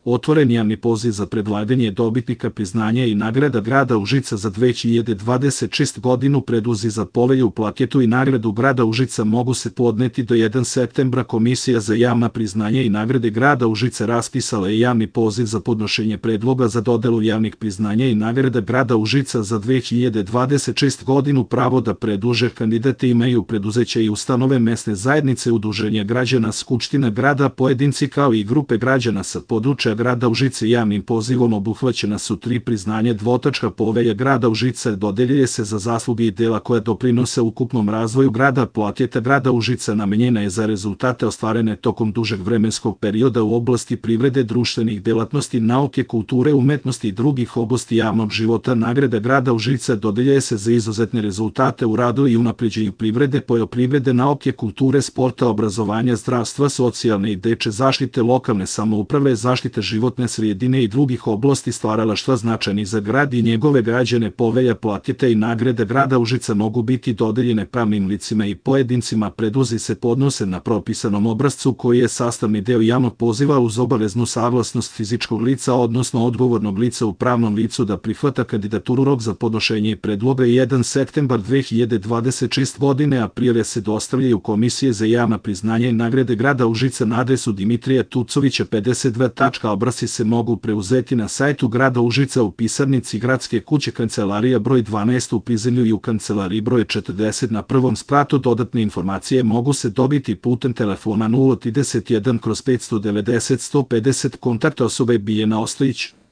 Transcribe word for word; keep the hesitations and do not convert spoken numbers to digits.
Otvoren javni poziv za predlaganje dobitnika priznanja i nagrada grada Užica za dve hiljade dvadeset šeste godinu. Predlozi za povelju, plaketu i nagradu grada Užica mogu se podneti do prvog septembra. Komisija za javna priznanja i nagrade grada Užica raspisala je javni poziv za podnošenje predloga za dodelu javnih priznanja i nagrada grada Užica za dve hiljade dvadeset šeste godinu. Pravo da predlože kandidate imaju preduzeća i ustanove, mesne zajednice, udruženja građana, skupština grada, pojedinci kao i grupe građana sa područja grada Užice. Javnim pozivom obuhvaćena su tri priznanja. Dvotačka povelja grada Užica dodeljuje se za zasluge i dela koja doprinose ukupnom razvoju grada. Plaketa grada Užica namenjena je za rezultate ostvarene tokom dužeg vremenskog perioda u oblasti privrede, društvenih delatnosti, nauke, kulture, umetnosti i drugih oblasti javnog života. Nagrada grada Užica dodeljuje se za izuzetne rezultate u radu i unapređenju privrede, poljoprivrede, nauke, kulture, sporta, obrazovanja, zdravstva, socijalne i deče zaštite, lokalne samouprave, zaštite životne sredine i drugih oblasti stvaralaštva značajnih za grad i njegove građane. Povelja, plaketa i nagrade grada Užica mogu biti dodeljene pravnim licima i pojedincima. Predlozi se podnose na propisanom obrascu koji je sastavni deo javnog poziva uz obaveznu saglasnost fizičkog lica, odnosno odgovornog lica u pravnom licu da prihvata kandidaturu. Rok za podnošenje predloga je prvog septembar dve hiljade dvadeset šeste godine, a prijave se dostavljaju Komisije za javna priznanja i nagrade grada Užica na adresu Dimitrija Tucovića pedeset dva. Obrasci se mogu preuzeti na sajtu grada Užica, u pisarnici Gradske kuće, kancelarija broj dvanaest u Prizrenju i u kancelariji broj četrdeset na prvom spratu. Dodatne informacije mogu se dobiti putem telefona nula trideset jedan kroz petsto devedeset sto pedeset. Kontakt osobe Biljana Ostojić.